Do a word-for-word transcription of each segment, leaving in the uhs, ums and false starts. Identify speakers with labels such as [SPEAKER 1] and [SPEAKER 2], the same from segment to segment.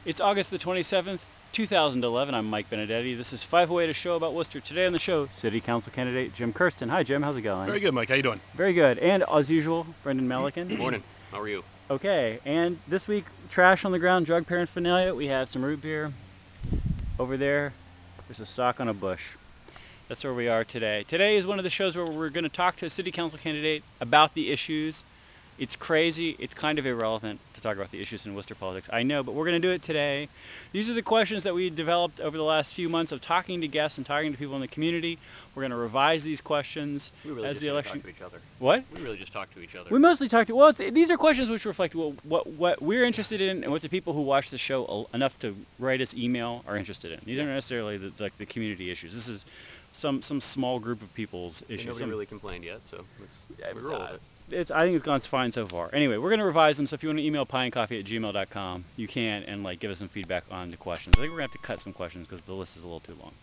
[SPEAKER 1] It's August the twenty-seventh, two thousand eleven. I'm Mike Benedetti. This is five oh eight, a show about Worcester. Today on the show, City Council candidate Jim Kirsten. Hi, Jim. How's it going?
[SPEAKER 2] Very good, Mike. How you doing?
[SPEAKER 1] Very good. And as usual, Brendan Melican.
[SPEAKER 3] Morning. How are you?
[SPEAKER 1] Okay. And this week, trash on the ground, drug paraphernalia. We have some root beer. Over there, there's a sock on a bush. That's where we are today. Today is one of the shows where we're going to talk to a city council candidate about the issues. It's crazy. It's kind of irrelevant to talk about the issues in Worcester politics. I know, but we're going to do it today. These are the questions that we developed over the last few months of talking to guests and talking to people in the community. We're going to revise these questions
[SPEAKER 3] we really
[SPEAKER 1] as
[SPEAKER 3] just
[SPEAKER 1] the election.
[SPEAKER 3] Talk to each other.
[SPEAKER 1] What?
[SPEAKER 3] We really just talk to each other.
[SPEAKER 1] We mostly talk to. Well, it's, these are questions which reflect what, what what we're interested in and what the people who watch the show enough to write us email are interested in. These aren't necessarily the, like the community issues. This is some some small group of people's issues.
[SPEAKER 3] Nobody
[SPEAKER 1] some,
[SPEAKER 3] really complained yet, so let's
[SPEAKER 1] Yeah,
[SPEAKER 3] we roll
[SPEAKER 1] uh,
[SPEAKER 3] with it.
[SPEAKER 1] It's, I think it's gone fine so far. Anyway, we're going to revise them, so if you want to email pieandcoffee at gmail dot com, you can, and like give us some feedback on the questions. I think we're going to have to cut some questions because the list is a little too long.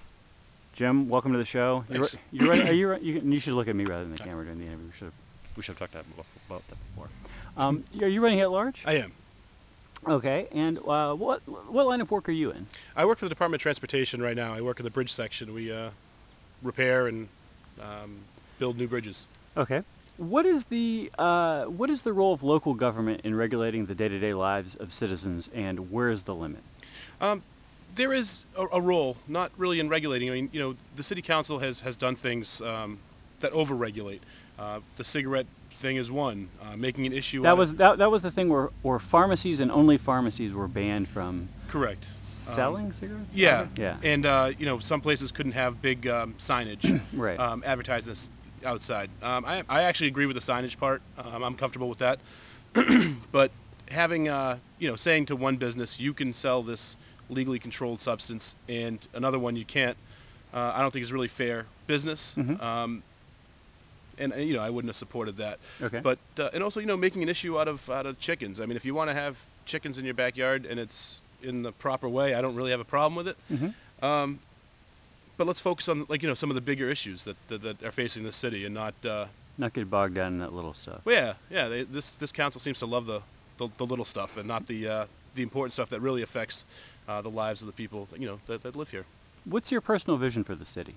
[SPEAKER 1] Jim, welcome to the show. You're,
[SPEAKER 2] Thanks.
[SPEAKER 1] you're ready? Are you, re- you, you should look at me rather than the camera during the interview. We should have, we should have talked about about that before. Um, are you running at large?
[SPEAKER 2] I am.
[SPEAKER 1] Okay, and uh, what what line of work are you in?
[SPEAKER 2] I work for the Department of Transportation right now. I work in the bridge section. We uh, repair and um, build new bridges.
[SPEAKER 1] Okay. What is the uh, what is the role of local government in regulating the day-to-day lives of citizens, and where is the limit?
[SPEAKER 2] Um, there is a, a role, not really in regulating. I mean, you know, the city council has, has done things um, that over-regulate. Uh, the cigarette thing is one. Uh, making an issue.
[SPEAKER 1] That
[SPEAKER 2] out
[SPEAKER 1] was
[SPEAKER 2] of,
[SPEAKER 1] that, that was the thing where, where pharmacies and only pharmacies were banned from
[SPEAKER 2] correct.
[SPEAKER 1] selling
[SPEAKER 2] Um,
[SPEAKER 1] cigarettes.
[SPEAKER 2] Yeah.
[SPEAKER 1] Yeah.
[SPEAKER 2] And uh, you know, some places couldn't have big um, signage,
[SPEAKER 1] Right.
[SPEAKER 2] um, advertising this outside. Um, I, I actually agree with the signage part. Um, I'm comfortable with that. But having, uh, you know, saying to one business, you can sell this legally controlled substance, and another one you can't, uh, I don't think is really fair business.
[SPEAKER 1] Mhm.
[SPEAKER 2] Um, and, uh, you know, I wouldn't have supported that.
[SPEAKER 1] Okay.
[SPEAKER 2] But uh, and also, you know, making an issue out of out of chickens. I mean, if you want to have chickens in your backyard and it's in the proper way, I don't really have a problem with it.
[SPEAKER 1] Mhm.
[SPEAKER 2] Um, but let's focus on, like, you know, some of the bigger issues that that, that are facing the city, and not. Uh,
[SPEAKER 1] Not get bogged down in that little stuff.
[SPEAKER 2] well, yeah, yeah. They, this this council seems to love the, the, the little stuff and not the uh, the important stuff that really affects uh, the lives of the people, you know, that, that live here.
[SPEAKER 1] What's your personal vision for the city?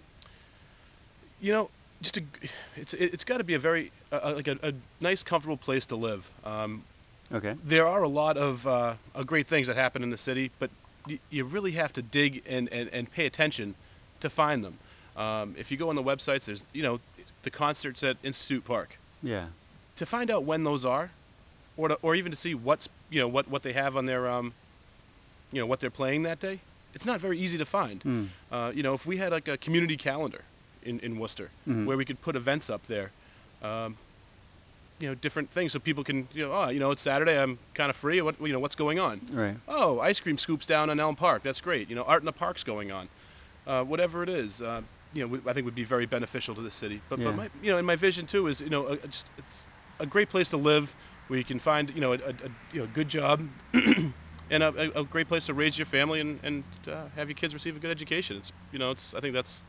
[SPEAKER 2] You know, just a, it's it's got to be a very uh, like a, a nice, comfortable place to live. Um,
[SPEAKER 1] Okay.
[SPEAKER 2] there are a lot of uh, uh, great things that happen in the city, but y- you really have to dig and, and, and pay attention to find them. Um, if you go on the websites, there's, you know, the concerts at Institute Park.
[SPEAKER 1] Yeah.
[SPEAKER 2] To find out when those are, or to, or even to see what's, you know, what, what they have on their, um, you know, what they're playing that day, it's not very easy to find.
[SPEAKER 1] Mm.
[SPEAKER 2] Uh, you know, if we had like a community calendar in, in Worcester,
[SPEAKER 1] Mhm.
[SPEAKER 2] where we could put events up there, um, you know, different things, so people can, you know, oh, you know, it's Saturday, I'm kind of free. What, you know, what's going on?
[SPEAKER 1] Right.
[SPEAKER 2] Oh, ice cream scoops down on Elm Park. That's great. You know, art in the park's going on. Uh, whatever it is, uh, you know, I think would be very beneficial to the city. But,
[SPEAKER 1] Yeah.
[SPEAKER 2] but my, you know, and my vision too is, you know, a, just it's a great place to live, where you can find, you know, a, a, a you know good job, and a, a, a great place to raise your family and and uh, have your kids receive a good education. It's, you know, it's I think that's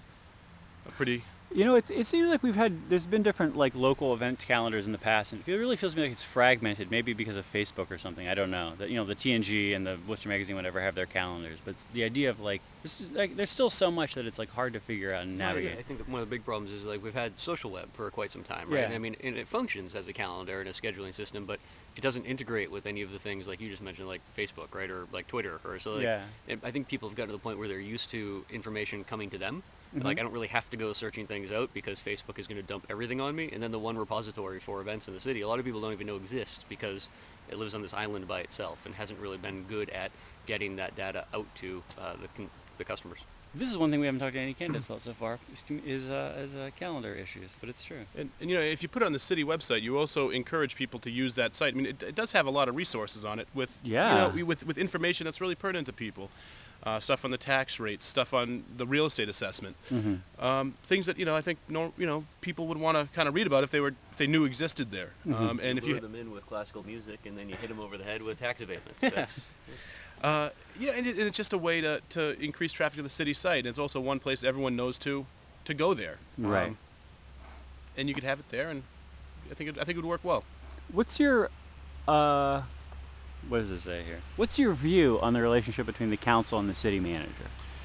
[SPEAKER 2] a pretty.
[SPEAKER 1] You know, it, it seems like we've had, there's been different like local event calendars in the past, and it really feels to me like it's fragmented, maybe because of Facebook or something, I don't know. That, you know, the T N G and the Worcester Magazine, whatever, have their calendars, but the idea of like, this is like, there's still so much that it's like hard to figure out and
[SPEAKER 3] Well,
[SPEAKER 1] navigate.
[SPEAKER 3] yeah, I think that one of the big problems is like we've had social web for quite some time, right?
[SPEAKER 1] Yeah.
[SPEAKER 3] And I mean, and it functions as a calendar and a scheduling system, but it doesn't integrate with any of the things like you just mentioned, like Facebook, right, or like Twitter, or so. Like,
[SPEAKER 1] Yeah.
[SPEAKER 3] and I think people have gotten to the point where they're used to information coming to them.
[SPEAKER 1] Mhm.
[SPEAKER 3] Like I don't really have to go searching things out because Facebook is going to dump everything on me, and then the one repository for events in the city, a lot of people don't even know exists because it lives on this island by itself and hasn't really been good at getting that data out to uh, the con- the customers.
[SPEAKER 1] This is one thing we haven't talked to any candidates about so far, is, commu- is, uh, is uh, calendar issues, but it's true.
[SPEAKER 2] And, and you know, if you put it on the city website, you also encourage people to use that site. I mean, it, it does have a lot of resources on it with,
[SPEAKER 1] Yeah.
[SPEAKER 2] you know, with with information that's really pertinent to people. Uh, stuff on the tax rates, stuff on the real estate assessment,
[SPEAKER 1] Mm-hmm.
[SPEAKER 2] um, things that, you know, I think no, you know, people would want to kind of read about if they were if they knew existed there.
[SPEAKER 1] Mhm.
[SPEAKER 2] Um, and if
[SPEAKER 3] lure
[SPEAKER 2] you
[SPEAKER 3] them in with classical music, and then you hit them over the head with tax abatements. That's,
[SPEAKER 2] Uh, yeah, and, it, and it's just a way to, to increase traffic to the city site. And it's also one place everyone knows to to go there.
[SPEAKER 1] Right.
[SPEAKER 2] Um, and you could have it there, and I think it, I think it would work well.
[SPEAKER 1] What's your uh, What does it say here? What's your view on the relationship between the council and the city manager?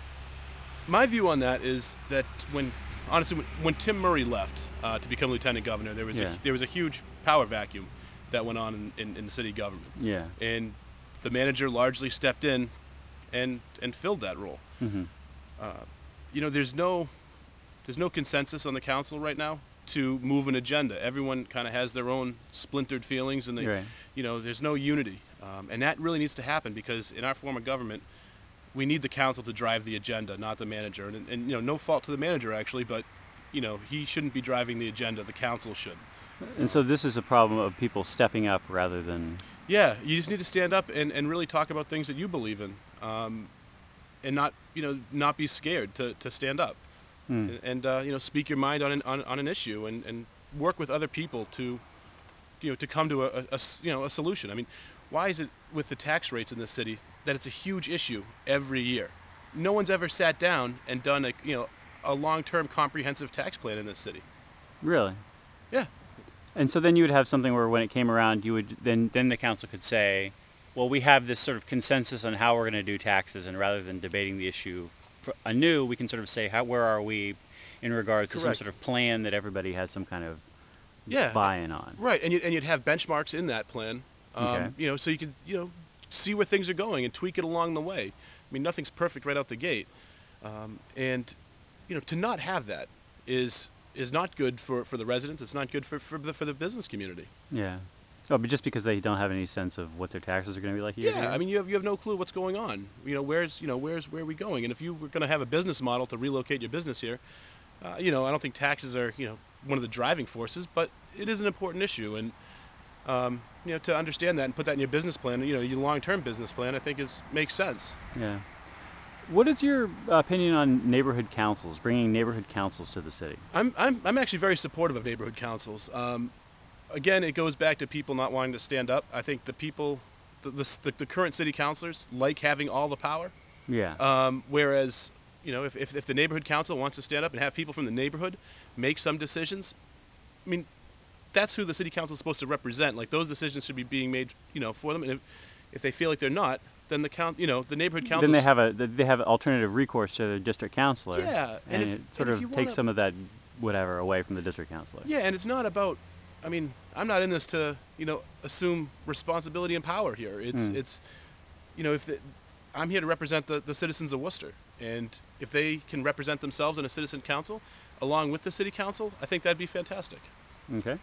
[SPEAKER 2] My view on that is that when, honestly, when, when Tim Murray left uh, to become lieutenant governor, there was
[SPEAKER 1] Yeah.
[SPEAKER 2] a, there was a huge power vacuum that went on in, in, in the city government,
[SPEAKER 1] Yeah.
[SPEAKER 2] and the manager largely stepped in and and filled that role.
[SPEAKER 1] Mm-hmm.
[SPEAKER 2] Uh, you know, there's no there's no consensus on the council right now to move an agenda. Everyone kind of has their own splintered feelings, and they,
[SPEAKER 1] Right.
[SPEAKER 2] you know, there's no unity, um, and that really needs to happen because in our form of government, we need the council to drive the agenda, not the manager. And, and you know, no fault to the manager actually, but you know, he shouldn't be driving the agenda. The council should.
[SPEAKER 1] And so this is a problem of people stepping up rather than.
[SPEAKER 2] Yeah, you just need to stand up and, and really talk about things that you believe in, um, and not you know not be scared to, to stand up,
[SPEAKER 1] Hmm.
[SPEAKER 2] and, and uh, you know speak your mind on an on, on an issue and, and work with other people to you know to come to a, a- a s- you know a solution. I mean, why is it with the tax rates in this city that it's a huge issue every year? No one's ever sat down and done a you know a long-term comprehensive tax plan in this city.
[SPEAKER 1] Really?
[SPEAKER 2] Yeah.
[SPEAKER 1] And so then you would have something where when it came around, you would then then the council could say, well, we have this sort of consensus on how we're going to do taxes, and rather than debating the issue for anew, we can sort of say, how where are we in regards to some
[SPEAKER 2] Correct.
[SPEAKER 1] sort of plan that everybody has some kind of
[SPEAKER 2] Yeah.
[SPEAKER 1] buy-in on.
[SPEAKER 2] Right, and you'd, and you'd have benchmarks in that plan, um,
[SPEAKER 1] Okay.
[SPEAKER 2] you know, so you could, you know, see where things are going and tweak it along the way. I mean, nothing's perfect right out the gate, um, and you know, to not have that is is not good for, for the residents. It's not good for for the for the business community.
[SPEAKER 1] Yeah. Oh, but just because they don't have any sense of what their taxes are going to be like year to
[SPEAKER 2] Yeah,
[SPEAKER 1] year?
[SPEAKER 2] I mean, you have you have no clue what's going on. You know, where's you know where's where are we going? And if you were going to have a business model to relocate your business here, uh, you know, I don't think taxes are you know one of the driving forces, but it is an important issue, and um, you know, to understand that and put that in your business plan, you know, your long-term business plan, I think is makes sense.
[SPEAKER 1] Yeah. What is your opinion on neighborhood councils, bringing neighborhood councils to the city?
[SPEAKER 2] I'm I'm I'm actually very supportive of neighborhood councils. Um, again, it goes back to people not wanting to stand up. I think the people, the the, the current city councilors like having all the power.
[SPEAKER 1] Yeah.
[SPEAKER 2] Um, whereas, you know, if, if, if the neighborhood council wants to stand up and have people from the neighborhood make some decisions, I mean, that's who the city council is supposed to represent. Like, those decisions should be being made, you know, for them. And if, if they feel like they're not, then the count, you know, the neighborhood council.
[SPEAKER 1] then they have a they have alternative recourse to their district counselor.
[SPEAKER 2] Yeah,
[SPEAKER 1] and,
[SPEAKER 2] and if-
[SPEAKER 1] it sort
[SPEAKER 2] and if
[SPEAKER 1] of
[SPEAKER 2] you
[SPEAKER 1] takes
[SPEAKER 2] wanna-
[SPEAKER 1] some of that whatever away from the district counselor.
[SPEAKER 2] Yeah, and it's not about. I mean, I'm not in this to, you know, assume responsibility and power here. It's
[SPEAKER 1] Hmm.
[SPEAKER 2] it's, you know, if the, I'm here to represent the, the citizens of Worcester, and if they can represent themselves in a citizen council, along with the city council, I think that'd be fantastic.
[SPEAKER 1] Okay.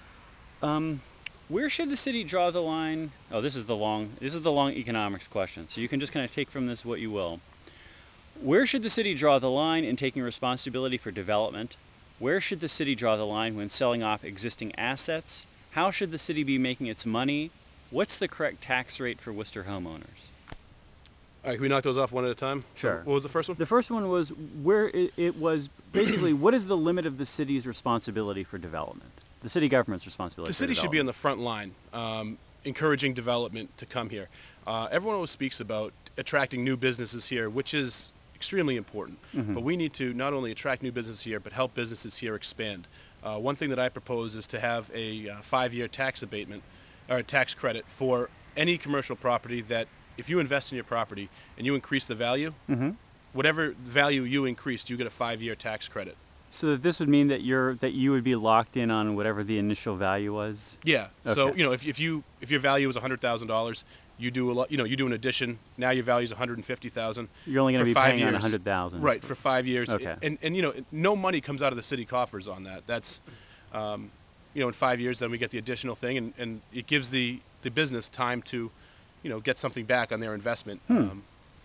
[SPEAKER 1] Um, where should the city draw the line? Oh, this is the long this is the long economics question. So you can just kind of take from this what you will. Where should the city draw the line in taking responsibility for development? Where should the city draw the line when selling off existing assets? How should the city be making its money? What's the correct tax rate for Worcester homeowners?
[SPEAKER 2] All right, can we knock those off one at a time? So
[SPEAKER 1] Sure.
[SPEAKER 2] what was the first one?
[SPEAKER 1] The first one was where it, it was basically what is the limit of the city's responsibility for development? The city government's responsibility.
[SPEAKER 2] The
[SPEAKER 1] for
[SPEAKER 2] city should be on
[SPEAKER 1] development.
[SPEAKER 2] the front line, um, encouraging development to come here. Uh, everyone always speaks about attracting new businesses here, which is extremely important.
[SPEAKER 1] Mm-hmm.
[SPEAKER 2] But we need to not only attract new businesses here, but help businesses here expand. Uh, one thing that I propose is to have a uh, five-year tax abatement or a tax credit for any commercial property that, if you invest in your property and you increase the value,
[SPEAKER 1] Mm-hmm.
[SPEAKER 2] whatever value you increased, you get a five-year tax credit.
[SPEAKER 1] So this would mean that you're that you would be locked in on whatever the initial value was.
[SPEAKER 2] Yeah. So
[SPEAKER 1] Okay.
[SPEAKER 2] you know, if, if you if your value is a hundred thousand dollars, you do a lot. You know, you do an addition. Now your value is one hundred and fifty thousand.
[SPEAKER 1] You're only going to
[SPEAKER 2] for
[SPEAKER 1] be
[SPEAKER 2] five
[SPEAKER 1] paying on
[SPEAKER 2] years.
[SPEAKER 1] a hundred thousand.
[SPEAKER 2] Right, for five years.
[SPEAKER 1] Okay.
[SPEAKER 2] And and you know, no money comes out of the city coffers on that. That's, um, you know, in five years, then we get the additional thing, and, and it gives the the business time to, you know, get something back on their investment.
[SPEAKER 1] Hmm.
[SPEAKER 2] Um,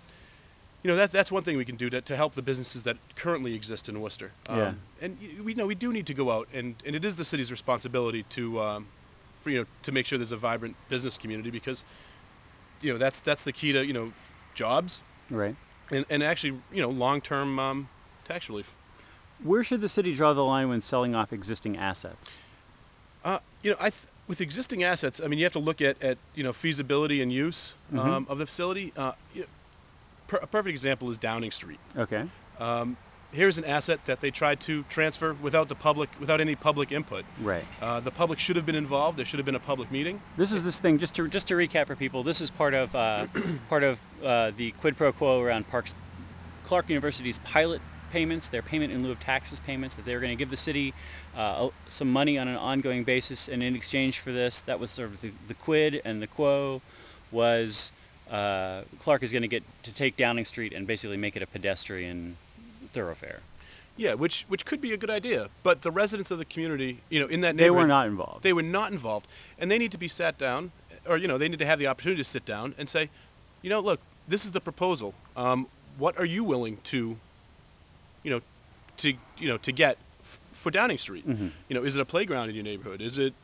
[SPEAKER 2] you know, that, that's one thing we can do to, to help the businesses that currently exist in Worcester. Um,
[SPEAKER 1] Yeah.
[SPEAKER 2] And y- we know we do need to go out, and, and it is the city's responsibility to, um, for, you know, to make sure there's a vibrant business community, because, you know, that's that's the key to, you know, jobs
[SPEAKER 1] Right.
[SPEAKER 2] and, and actually, you know, long-term um, tax relief.
[SPEAKER 1] Where should the city draw the line when selling off existing assets?
[SPEAKER 2] Uh, you know, I th- with existing assets, I mean, you have to look at, at you know, feasibility and use
[SPEAKER 1] Mm-hmm.
[SPEAKER 2] um, of the facility. Uh, you know, per- a perfect example is Downing Street.
[SPEAKER 1] Okay.
[SPEAKER 2] Um, here's an asset that they tried to transfer without the public, without any public input.
[SPEAKER 1] Right.
[SPEAKER 2] Uh, the public should have been involved. There should have been a public meeting.
[SPEAKER 1] This is this thing. Just to just to recap for people, this is part of uh, part of uh, the quid pro quo around Parks Clark University's pilot payments, their payment in lieu of taxes payments that they were going to give the city uh, some money on an ongoing basis, and in exchange for this, that was sort of the, the quid, and the quo was uh, Clark is going to get to take Downing Street and basically make it a pedestrian thoroughfare.
[SPEAKER 2] Yeah, which which could be a good idea, but the residents of the community, you know, in that
[SPEAKER 1] They
[SPEAKER 2] neighborhood,
[SPEAKER 1] were not involved.
[SPEAKER 2] They were not involved, and they need to be sat down, or you know, they need to have the opportunity to sit down and say, you know, look, this is the proposal. Um, what are you willing to, you know, to you know to get f- for Downing Street?
[SPEAKER 1] Mm-hmm.
[SPEAKER 2] You know, is it a playground in your neighborhood? Is it,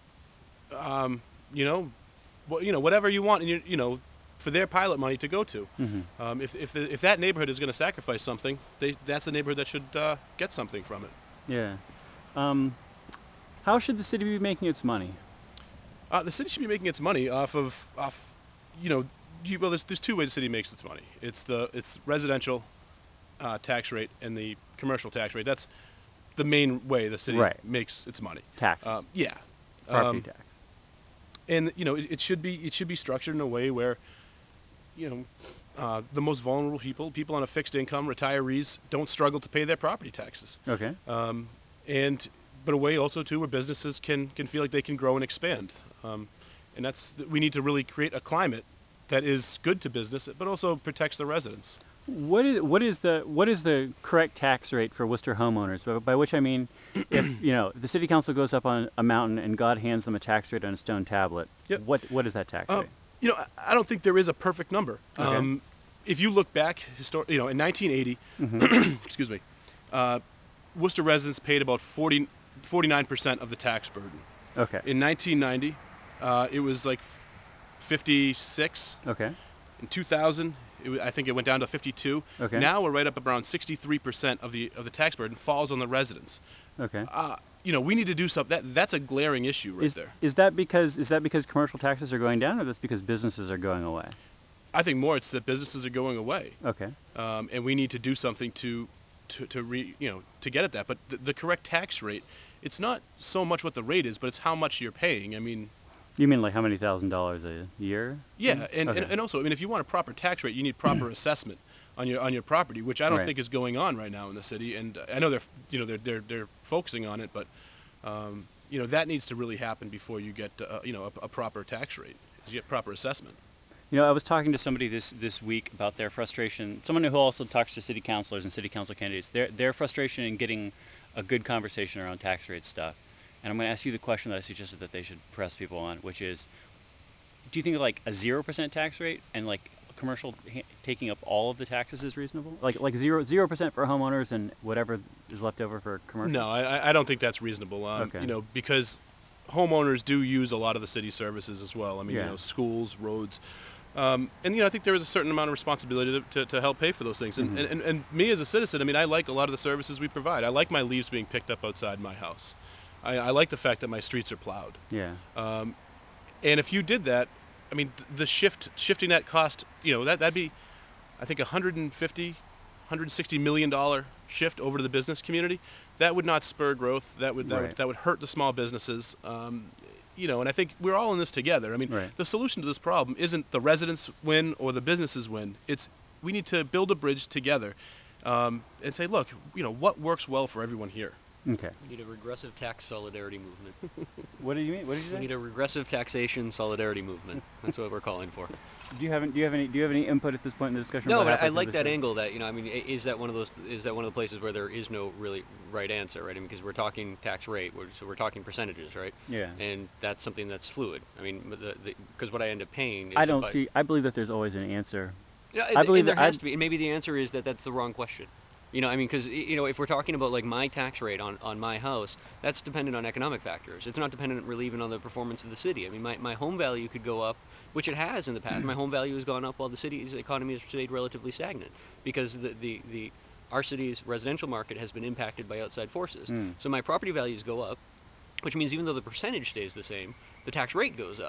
[SPEAKER 2] um, you know, what you know, whatever you want in your, you know, for their pilot money to go to.
[SPEAKER 1] Mm-hmm.
[SPEAKER 2] Um, if if, the, if that neighborhood is going to sacrifice something, they that's the neighborhood that should uh, get something from it.
[SPEAKER 1] Yeah. Um, how should the city be making its money?
[SPEAKER 2] Uh, the city should be making its money off of off, you know, you, well, there's, there's two ways the city makes its money. It's the it's residential uh, tax rate and the commercial tax rate. That's the main way the city
[SPEAKER 1] Right.
[SPEAKER 2] makes its money.
[SPEAKER 1] Taxes.
[SPEAKER 2] Um, yeah.
[SPEAKER 1] Property
[SPEAKER 2] Um,
[SPEAKER 1] tax.
[SPEAKER 2] and you know, it, it should be it should be structured in a way where, you know, uh, the most vulnerable people, people on a fixed income, retirees, don't struggle to pay their property taxes.
[SPEAKER 1] Okay.
[SPEAKER 2] Um, and but a way also too where businesses can can feel like they can grow and expand. Um, and that's we need to really create a climate that is good to business, but also protects the residents.
[SPEAKER 1] What is what is the what is the correct tax rate for Worcester homeowners? By, by which I mean, if you know the city council goes up on a mountain and God hands them a tax rate on a stone tablet,
[SPEAKER 2] Yep.
[SPEAKER 1] what what is that tax
[SPEAKER 2] Um,
[SPEAKER 1] rate?
[SPEAKER 2] you know, I- I don't think there is a perfect number.
[SPEAKER 1] Okay.
[SPEAKER 2] Um, if you look back, histor- you know, in nineteen eighty,
[SPEAKER 1] Mm-hmm.
[SPEAKER 2] excuse me, uh, Worcester residents paid about forty, forty-nine percent of the tax burden.
[SPEAKER 1] Okay.
[SPEAKER 2] In nineteen ninety, uh, it was like fifty-six.
[SPEAKER 1] Okay.
[SPEAKER 2] In two thousand, it, wa- I think it went down to fifty-two.
[SPEAKER 1] Okay.
[SPEAKER 2] Now we're right up around sixty-three percent of the of the tax burden falls on the residents.
[SPEAKER 1] Okay.
[SPEAKER 2] Uh, you know, we need to do something. That that's a glaring issue right
[SPEAKER 1] Is,
[SPEAKER 2] there.
[SPEAKER 1] is that because is that because commercial taxes are going down, or that's because businesses are going away?
[SPEAKER 2] I think more it's that businesses are going away,
[SPEAKER 1] Okay.
[SPEAKER 2] um, and we need to do something to to, to re, you know to get at that. But the, the correct tax rate, it's not so much what the rate is, but it's how much you're paying. I mean,
[SPEAKER 1] You mean like how many thousand dollars a year?
[SPEAKER 2] yeah, and,
[SPEAKER 1] Okay.
[SPEAKER 2] and, and also, I mean, if you want a proper tax rate, you need proper assessment on your on your property, which I don't
[SPEAKER 1] Right.
[SPEAKER 2] think is going on right now in the city. And I know they're you know they're they're, they're focusing on it, but um, you know that needs to really happen before you get uh, you know a, a proper tax rate. You get proper assessment.
[SPEAKER 1] You know, I was talking to somebody this, this week about their frustration. Someone who also talks to city councilors and city council candidates. Their their frustration in getting a good conversation around tax rate stuff. And I'm going to ask you the question that I suggested that they should press people on, which is, do you think like a zero percent tax rate and like commercial ha- taking up all of the taxes is reasonable? Like like zero zero percent for homeowners and whatever is left over for commercial.
[SPEAKER 2] No, I, I don't think that's reasonable. Um,
[SPEAKER 1] Okay.
[SPEAKER 2] You know, because homeowners do use a lot of the city services as well. I mean,
[SPEAKER 1] Yeah.
[SPEAKER 2] you know, schools, roads, um, and you know, I think there is a certain amount of responsibility to, to, to help pay for those things. And,
[SPEAKER 1] Mm-hmm.
[SPEAKER 2] and, and me as a citizen, I mean, I like a lot of the services we provide. I like my leaves being picked up outside my house. I, I like the fact that my streets are plowed.
[SPEAKER 1] Yeah.
[SPEAKER 2] Um, and if you did that, I mean, th- the shift, shifting that cost, you know, that that'd be, I think, one hundred fifty, one hundred sixty million dollar shift over to the business community. That would not spur growth. That would that,
[SPEAKER 1] Right.
[SPEAKER 2] would, that would hurt the small businesses. Um, you know, and I think we're all in this together. I mean,
[SPEAKER 1] Right.
[SPEAKER 2] the solution to this problem isn't the residents win or the businesses win. It's we need to build a bridge together, um, and say, look, you know, what works well for everyone here.
[SPEAKER 1] Okay.
[SPEAKER 3] We need a regressive tax solidarity movement.
[SPEAKER 1] What did you mean? What did you
[SPEAKER 3] We
[SPEAKER 1] say?
[SPEAKER 3] need a regressive taxation solidarity movement. That's what we're calling for.
[SPEAKER 1] Do you have any, do you have any do you have any input at this point in the discussion?
[SPEAKER 3] No,
[SPEAKER 1] We're
[SPEAKER 3] but
[SPEAKER 1] halfway
[SPEAKER 3] I
[SPEAKER 1] through
[SPEAKER 3] like
[SPEAKER 1] the
[SPEAKER 3] that
[SPEAKER 1] show.
[SPEAKER 3] angle. That you know, I mean, i- is that one of those? Is that one of the places where there is no really right answer, right? I mean, because we're talking tax rate, we're, so we're talking percentages, right?
[SPEAKER 1] Yeah.
[SPEAKER 3] And that's something that's fluid. I mean, because what I end up paying. Is
[SPEAKER 1] I don't
[SPEAKER 3] by-
[SPEAKER 1] see. I believe that there's always an answer.
[SPEAKER 3] Yeah,
[SPEAKER 1] I
[SPEAKER 3] and-
[SPEAKER 1] believe
[SPEAKER 3] and there
[SPEAKER 1] that
[SPEAKER 3] has
[SPEAKER 1] I'd-
[SPEAKER 3] to be. And maybe the answer is that that's the wrong question. You know, I mean, because you know, if we're talking about like my tax rate on, on my house, that's dependent on economic factors. It's not dependent really even on the performance of the city. I mean, my, my home value could go up, which it has in the past. My home value has gone up while the city's economy has stayed relatively stagnant because the the, the our city's residential market has been impacted by outside forces.
[SPEAKER 1] Hmm.
[SPEAKER 3] So my property values go up, which means even though the percentage stays the same, the tax rate goes up.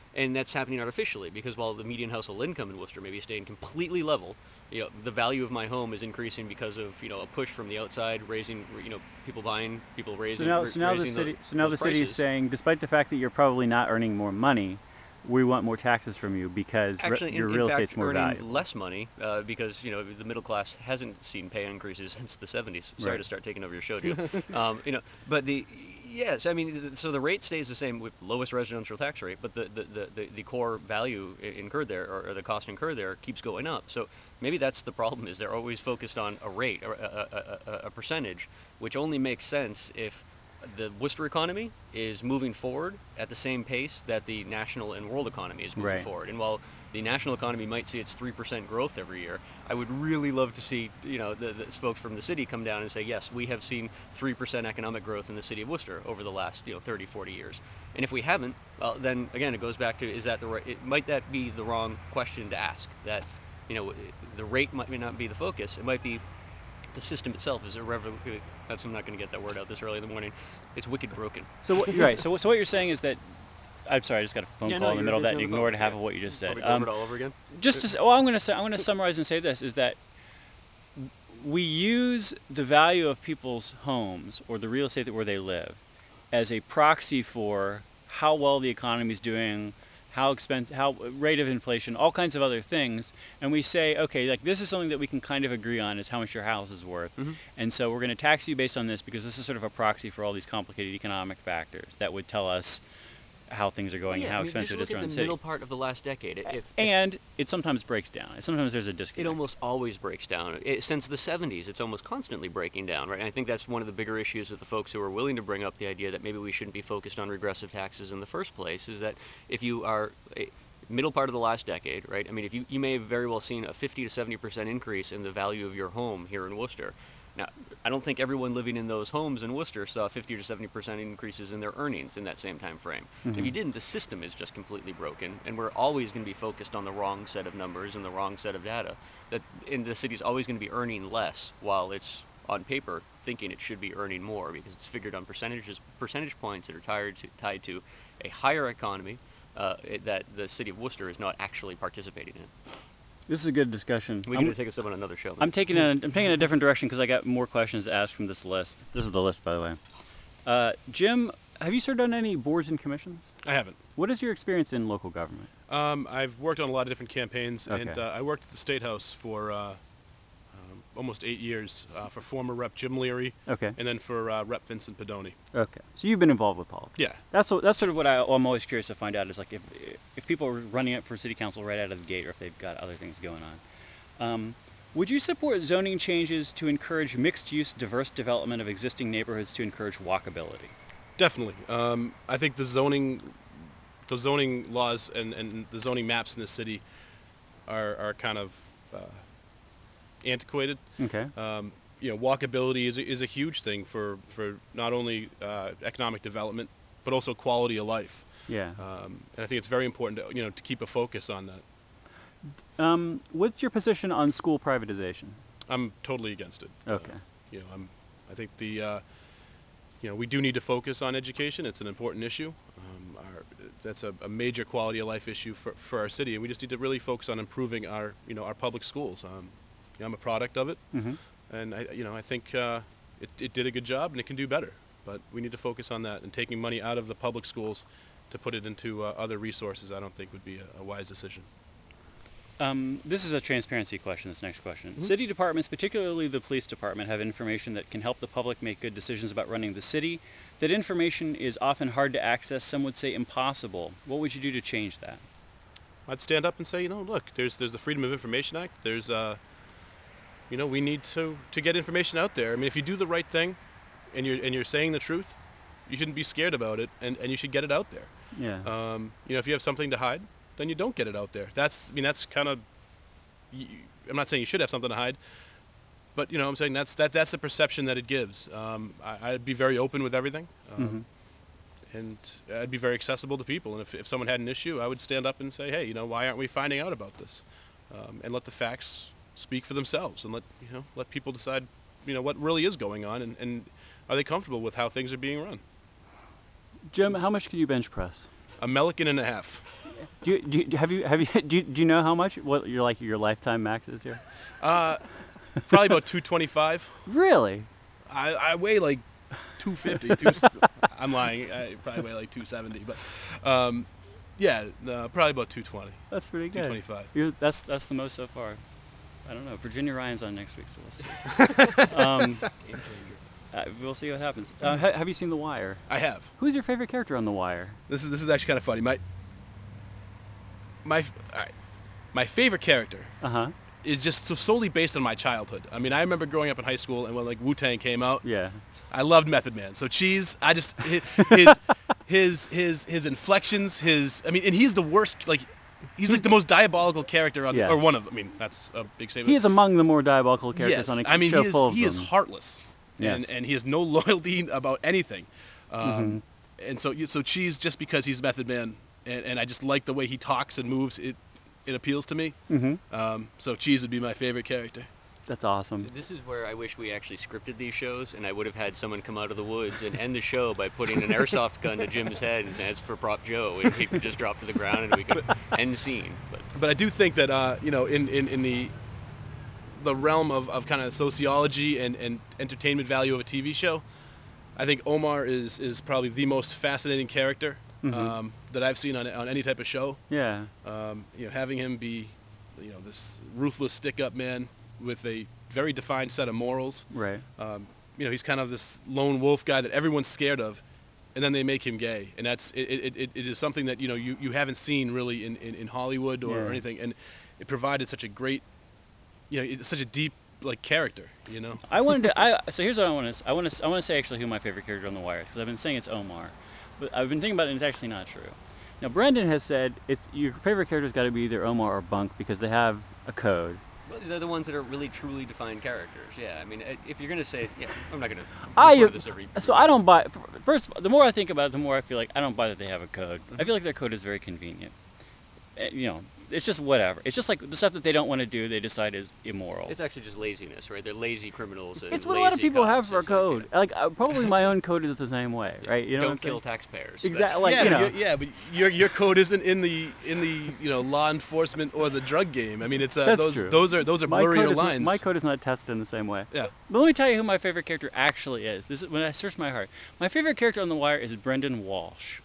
[SPEAKER 3] And that's happening artificially because while the median household income in Worcester may be staying completely level, you know, the value of my home is increasing because of, you know, a push from the outside, raising, you know, people buying, people raising.
[SPEAKER 1] So now, so now the
[SPEAKER 3] raising
[SPEAKER 1] city,
[SPEAKER 3] the,
[SPEAKER 1] so now the
[SPEAKER 3] those
[SPEAKER 1] city is
[SPEAKER 3] prices.
[SPEAKER 1] saying, despite the fact that you're probably not earning more money, we want more taxes from you because re-
[SPEAKER 3] Actually, in,
[SPEAKER 1] your
[SPEAKER 3] in
[SPEAKER 1] real
[SPEAKER 3] fact,
[SPEAKER 1] estate's more
[SPEAKER 3] earning
[SPEAKER 1] valuable.
[SPEAKER 3] less money uh, because you know the middle class hasn't seen pay increases since the seventies. Sorry
[SPEAKER 1] Right.
[SPEAKER 3] to start taking over your show, Joe. um, you know, but the yes, I mean, th- so the rate stays the same with lowest residential tax rate, but the the, the, the, the core value i- incurred there or, or the cost incurred there keeps going up. So maybe that's the problem: is they're always focused on a rate or a, a, a, a percentage, which only makes sense if the Worcester economy is moving forward at the same pace that the national and world economy is moving
[SPEAKER 1] Right.
[SPEAKER 3] forward. And while the national economy might see its three percent growth every year, I would really love to see, you know, the, the folks from the city come down and say, yes, we have seen three percent economic growth in the city of Worcester over the last, you know, thirty, forty years. And if we haven't, well, then again, it goes back to, is that the right, it, might that be the wrong question to ask? That, you know, the rate might not be the focus. It might be the system itself is irreverent. That's, I'm not going to get that word out this early in the morning. It's wicked broken.
[SPEAKER 1] So what, you're right. So, so what you're saying is that, I'm sorry, I just got a phone
[SPEAKER 3] Yeah,
[SPEAKER 1] call
[SPEAKER 3] no,
[SPEAKER 1] in the
[SPEAKER 3] you're-
[SPEAKER 1] middle of
[SPEAKER 3] you're
[SPEAKER 1] that and
[SPEAKER 3] on the
[SPEAKER 1] ignored
[SPEAKER 3] phone.
[SPEAKER 1] half
[SPEAKER 3] Yeah.
[SPEAKER 1] of what you just said.
[SPEAKER 3] Probably go over
[SPEAKER 1] Um,
[SPEAKER 3] it all over again.
[SPEAKER 1] just to, s- well, I'm going to I'm going to summarize and say this: is that we use the value of people's homes or the real estate that where they live as a proxy for how well the economy is doing, how expensive, how rate of inflation, all kinds of other things, and we say, okay, like this is something that we can kind of agree on is how much your house is worth,
[SPEAKER 3] Mm-hmm.
[SPEAKER 1] and so we're going to tax you based on this because this is sort of a proxy for all these complicated economic factors that would tell us how things are going
[SPEAKER 3] yeah,
[SPEAKER 1] and how
[SPEAKER 3] I mean,
[SPEAKER 1] expensive it is
[SPEAKER 3] just
[SPEAKER 1] to
[SPEAKER 3] look
[SPEAKER 1] run
[SPEAKER 3] at
[SPEAKER 1] the
[SPEAKER 3] the
[SPEAKER 1] city.
[SPEAKER 3] middle part of the last decade. If, if
[SPEAKER 1] And it sometimes breaks down. Sometimes there's a
[SPEAKER 3] it
[SPEAKER 1] disconnect.
[SPEAKER 3] almost always breaks down. It, since the seventies, it's almost constantly breaking down, right? And I think that's one of the bigger issues with the folks who are willing to bring up the idea that maybe we shouldn't be focused on regressive taxes in the first place, is that if you are a middle part of the last decade, right? I mean, if you, you may have very well seen a fifty to seventy percent increase in the value of your home here in Worcester. Now, I don't think everyone living in those homes in Worcester saw fifty to seventy percent increases in their earnings in that same time frame.
[SPEAKER 1] Mm-hmm.
[SPEAKER 3] If you didn't, the system is just completely broken, and we're always going to be focused on the wrong set of numbers and the wrong set of data. That in the city's always going to be earning less, while it's on paper thinking it should be earning more because it's figured on percentages, percentage points that are tied to, tied to a higher economy uh, it, that the city of Worcester is not actually participating in.
[SPEAKER 1] This is a good discussion.
[SPEAKER 3] We
[SPEAKER 1] I'm-
[SPEAKER 3] need to take us up on another show.
[SPEAKER 1] I'm taking a, I'm taking a different direction because I got more questions to ask from this list. This is the list, by the way. Uh, Jim, have you served on any boards and commissions?
[SPEAKER 2] I haven't.
[SPEAKER 1] What is your experience in local government?
[SPEAKER 2] Um, I've worked on a lot of different campaigns, and
[SPEAKER 1] Okay.
[SPEAKER 2] uh, I worked at the State House for uh, um, almost eight years uh, for former Rep Jim Leary,
[SPEAKER 1] Okay.
[SPEAKER 2] and then for uh, Rep Vincent Pedoni.
[SPEAKER 1] Okay. So you've been involved with politics.
[SPEAKER 2] Yeah.
[SPEAKER 1] That's what, that's sort of what I, I'm always curious to find out is like if if people are running up for city council right out of the gate or if they've got other things going on. Um, would you support zoning changes to encourage mixed-use, diverse development of existing neighborhoods to encourage walkability?
[SPEAKER 2] Definitely. Um, I think the zoning, the zoning laws and, and the zoning maps in the city are, are kind of uh, antiquated.
[SPEAKER 1] Okay.
[SPEAKER 2] Um, you know, walkability is a, is a huge thing for, for not only uh, economic development, but also quality of life.
[SPEAKER 1] Yeah.
[SPEAKER 2] Um, and I think it's very important to, you know, to keep a focus on that.
[SPEAKER 1] Um, what's your position on school privatization?
[SPEAKER 2] I'm totally against it.
[SPEAKER 1] Okay.
[SPEAKER 2] Uh, you know, I'm, I think the, uh, you know, we do need to focus on education. It's an important issue. Um, our, that's a, a major quality of life issue for, for our city, and we just need to really focus on improving our, you know, our public schools. Um, you know, I'm a product of it,
[SPEAKER 1] Mm-hmm.
[SPEAKER 2] and I, you know, I think uh, it, it did a good job, and it can do better. But we need to focus on that, and taking money out of the public schools to put it into uh, other resources, I don't think would be a, a wise decision.
[SPEAKER 1] Um, this is a transparency question, this next question. Mm-hmm. City departments, particularly the police department, have information that can help the public make good decisions about running the city. That information is often hard to access, some would say impossible. What would you do to change that?
[SPEAKER 2] I'd stand up and say, you know, look, there's there's the Freedom of Information Act. There's, uh, you know, we need to, to get information out there. I mean, if you do the right thing, and you're and you're saying the truth, you shouldn't be scared about it, and, and you should get it out there.
[SPEAKER 1] Yeah.
[SPEAKER 2] Um, you know, if you have something to hide, then you don't get it out there. That's, I mean, that's kind of. I'm not saying you should have something to hide, but you know, I'm saying that's that that's the perception that it gives. Um, I, I'd be very open with everything. Um,
[SPEAKER 1] Mm-hmm.
[SPEAKER 2] And I'd be very accessible to people. And if, if someone had an issue, I would stand up and say, hey, you know, why aren't we finding out about this? Um, and let the facts speak for themselves, and let you know let people decide, you know, what really is going on, and, and are they comfortable with how things are being run?
[SPEAKER 1] Jim, how much can you bench press?
[SPEAKER 2] A Melican and a half.
[SPEAKER 1] do you, do you, have you have you do you, do you know how much what your like your lifetime max is here?
[SPEAKER 2] Uh, probably about two twenty-five.
[SPEAKER 1] Really?
[SPEAKER 2] I, I weigh like two fifty. two, I'm lying. I probably weigh like two seventy, but um, yeah, no, probably about two twenty.
[SPEAKER 1] That's pretty good.
[SPEAKER 2] two twenty-five.
[SPEAKER 1] You're, that's that's the most so far. I don't know. Virginia Ryan's on next week, so we'll see. um, uh, we'll see what happens. Uh, ha- have you seen The Wire?
[SPEAKER 2] I have.
[SPEAKER 1] Who's your favorite character on The Wire?
[SPEAKER 2] This is this is actually kind of funny. My my all right, my favorite character
[SPEAKER 1] Uh huh.
[SPEAKER 2] is just so solely based on my childhood. I mean, I remember growing up in high school, and when like Wu-Tang came out,
[SPEAKER 1] Yeah.
[SPEAKER 2] I loved Method Man. So Cheese, I just his his his his, his inflections, his I mean, and he's the worst. Like he's like the most diabolical character on,
[SPEAKER 1] Yes.
[SPEAKER 2] the, or one of them. I mean, that's a big statement.
[SPEAKER 1] He is among the more diabolical characters
[SPEAKER 2] yes,
[SPEAKER 1] on a
[SPEAKER 2] I mean,
[SPEAKER 1] show
[SPEAKER 2] he is
[SPEAKER 1] full of
[SPEAKER 2] he
[SPEAKER 1] them.
[SPEAKER 2] is heartless,
[SPEAKER 1] Yes.
[SPEAKER 2] and and he has no loyalty about anything. Um,
[SPEAKER 1] Mm-hmm.
[SPEAKER 2] And so so Cheese, just because he's Method Man, and, and I just like the way he talks and moves, it it appeals to me.
[SPEAKER 1] Mm-hmm.
[SPEAKER 2] Um, so Cheese would be my favorite character.
[SPEAKER 1] That's awesome.
[SPEAKER 3] This is where I wish we actually scripted these shows, and I would have had someone come out of the woods and end the show by putting an airsoft gun to Jim's head and saying, "That's for Prop Joe," and he could just drop to the ground and we could end scene. But
[SPEAKER 2] But I do think that uh, you know, in, in, in the the realm of, of kind of sociology and, and entertainment value of a T V show, I think Omar is, is probably the most fascinating character um, that I've seen on on any type of show.
[SPEAKER 1] Yeah.
[SPEAKER 2] Um, you know, having him be, you know, this ruthless stick-up man with a very defined set of morals.
[SPEAKER 1] Right.
[SPEAKER 2] Um, you know, he's kind of this lone wolf guy that everyone's scared of, and then they make him gay, and that's it. It, it, it is something that you know you, you haven't seen really in, in, in Hollywood or,
[SPEAKER 1] Yeah.
[SPEAKER 2] or anything, and it provided such a great, you know, it's such a deep like character. You know.
[SPEAKER 1] I wanted to. I so here's what I want to. I want to. I want to say actually who my favorite character on The Wire is, because I've been saying it's Omar, but I've been thinking about it, and it's actually not true. Now Brendan has said it's your favorite character's got to be either Omar or Bunk because they have a code.
[SPEAKER 3] well, they're the ones that are really truly defined characters. Yeah, I mean, uh, if you're gonna say, yeah, I'm not gonna.
[SPEAKER 1] I
[SPEAKER 3] refer to this every.
[SPEAKER 1] so I don't buy. First, the more I think about it, the more I feel like I don't buy that they have a code. I feel like their code is very convenient. Uh, You know, it's just whatever. It's just like the stuff that they don't want to do, they decide is immoral.
[SPEAKER 3] It's actually just laziness, right? They're lazy criminals. And
[SPEAKER 1] It's what a lot of
[SPEAKER 3] lazy
[SPEAKER 1] people have
[SPEAKER 3] cops.
[SPEAKER 1] for a
[SPEAKER 3] It's like,
[SPEAKER 1] code.
[SPEAKER 3] you know,
[SPEAKER 1] Like uh, probably my own code is the same way, right? You know, what I'm
[SPEAKER 3] don't kill
[SPEAKER 1] saying?
[SPEAKER 3] taxpayers.
[SPEAKER 1] Exactly.
[SPEAKER 3] That's-
[SPEAKER 1] Like
[SPEAKER 2] yeah,
[SPEAKER 1] you
[SPEAKER 2] but
[SPEAKER 1] know.
[SPEAKER 2] you- yeah, but your your code isn't in the in the you know law enforcement or the drug game. I mean, it's uh,
[SPEAKER 1] That's
[SPEAKER 2] those
[SPEAKER 1] true.
[SPEAKER 2] those are those are
[SPEAKER 1] My
[SPEAKER 2] blurrier
[SPEAKER 1] code, is not,
[SPEAKER 2] lines.
[SPEAKER 1] my code is not tested in the same way.
[SPEAKER 2] Yeah.
[SPEAKER 1] But let me tell you who my favorite character actually is. This is when I search my heart. My favorite character on The Wire is Brendan Walsh.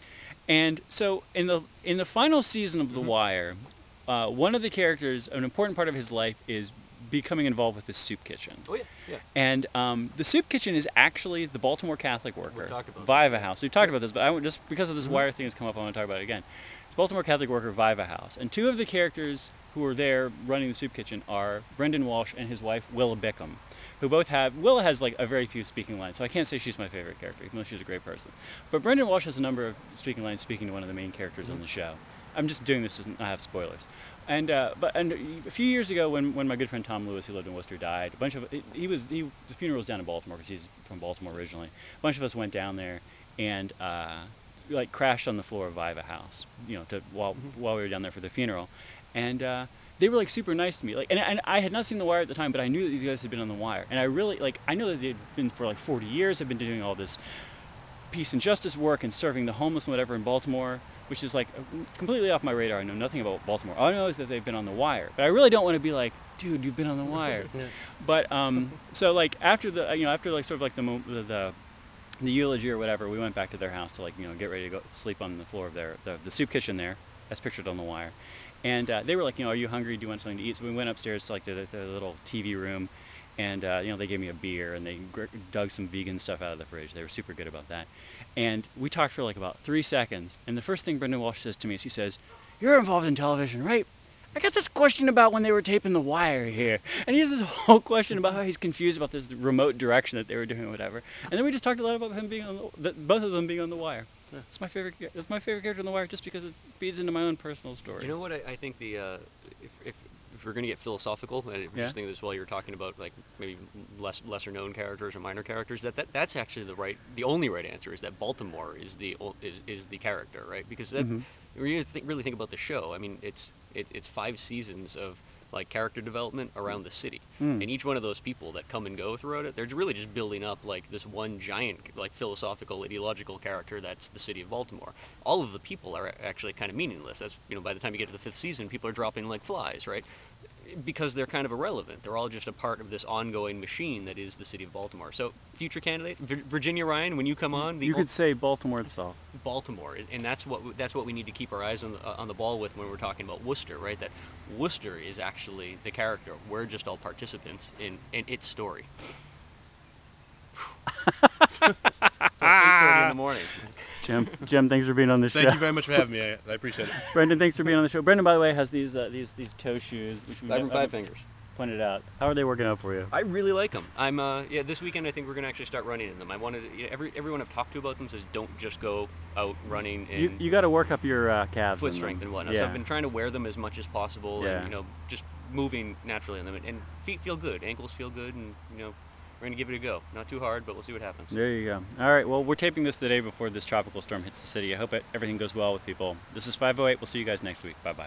[SPEAKER 1] And so in the in the final season of The Wire, uh, one of the characters, an important part of his life is becoming involved with the soup kitchen.
[SPEAKER 3] Oh yeah, yeah.
[SPEAKER 1] And um, the soup kitchen is actually the Baltimore Catholic worker,
[SPEAKER 3] talked about
[SPEAKER 1] Viva House. We've talked about this, but I, just because of this Wire thing has come up, I want to talk about it again. It's Baltimore Catholic worker Viva House, and two of the characters who are there running the soup kitchen are Brendan Walsh and his wife Willa Bickham, who both have. Willa has like a very few speaking lines, so I can't say she's my favorite character, even though she's a great person. But Brendan Walsh has a number of speaking lines, speaking to one of the main characters on the show. I'm just doing this to not have spoilers. And uh, but and a few years ago, when, when my good friend Tom Lewis, who lived in Worcester, died, a bunch of he was he the funeral was down in Baltimore because he's from Baltimore originally. A bunch of us went down there and uh, like crashed on the floor of Viva House, you know, to while while we were down there for the funeral, and uh, they were like super nice to me. Like, and, and I had not seen The Wire at the time, but I knew that these guys had been on The Wire, and I really like I know that they'd been for like forty years. Have been doing all this peace and justice work and serving the homeless and whatever in Baltimore, which is like completely off my radar. I know nothing about Baltimore. All I know is that they've been on The Wire, but I really don't want to be like, dude, you've been on The Wire. But um, so like after the you know after like sort of like the mo- the, the the eulogy or whatever, we went back to their house to like you know get ready to go sleep on the floor of their the, the soup kitchen there, as pictured on The Wire, and uh, they were like, you know, are you hungry? Do you want something to eat? So we went upstairs to like the, the little T V room. And uh, you know, they gave me a beer, and they gr- dug some vegan stuff out of the fridge. They were super good about that. And we talked for like about three seconds. And the first thing Brendan Walsh says to me is, he says, "You're involved in television, right? I got this question about when they were taping The Wire here." And he has this whole question about how he's confused about this remote direction that they were doing or whatever. And then we just talked a lot about him being on the, the both of them being on The Wire. That's my favorite. That's my favorite character on The Wire, just because it feeds into my own personal story.
[SPEAKER 3] You know what? I, I think the uh, if, if if we're gonna get philosophical, and I was
[SPEAKER 1] Yeah.
[SPEAKER 3] just thinking this while you were talking about like maybe less lesser known characters or minor characters, that, that that's actually the right, the only right answer is that Baltimore is the o- is, is the character, right? Because that,
[SPEAKER 1] Mhm.
[SPEAKER 3] when you think, really think about the show, I mean, it's it, it's five seasons of like character development around the city.
[SPEAKER 1] Mm.
[SPEAKER 3] And each one of those people that come and go throughout it, they're really just building up like this one giant like philosophical ideological character that's the city of Baltimore. All of the people are actually kind of meaningless. That's, you know, by the time you get to the fifth season, people are dropping like flies, right? Because they're kind of irrelevant. They're all just a part of this ongoing machine that is the city of Baltimore. So, future candidate, Vir- Virginia Ryan, when you come on, the
[SPEAKER 1] You
[SPEAKER 3] ul-
[SPEAKER 1] could say Baltimore itself.
[SPEAKER 3] Baltimore, and that's what that's what we need to keep our eyes on the, uh, on the ball with when we're talking about Worcester, right? That Worcester is actually the character. We're just all participants in, in its story. So eight thirty in the morning.
[SPEAKER 1] Jim, Jim, thanks for being on the show.
[SPEAKER 2] Thank you very much for having me. I, I appreciate it.
[SPEAKER 1] Brendan, thanks for being on the show. Brendan, by the way, has these uh, these these toe shoes, which we
[SPEAKER 3] Five and five fingers.
[SPEAKER 1] pointed out. How are they working out for you?
[SPEAKER 3] I really like them. I'm uh yeah. This weekend I think we're gonna actually start running in them. I wanted to, you know, every everyone I've talked to about them says don't just go out running in
[SPEAKER 1] You, you got to work up your uh, calves.
[SPEAKER 3] foot
[SPEAKER 1] in them.
[SPEAKER 3] strength and whatnot.
[SPEAKER 1] Yeah.
[SPEAKER 3] So I've been trying to wear them as much as possible,
[SPEAKER 1] Yeah.
[SPEAKER 3] and you know just moving naturally in them. And, and feet feel good, ankles feel good, and you know we're gonna give it a go. Not too hard, but we'll see what happens.
[SPEAKER 1] There you go. All right. Well, we're taping this the day before this tropical storm hits the city. I hope it, everything goes well with people. This is five oh eight. We'll see you guys next week. Bye bye.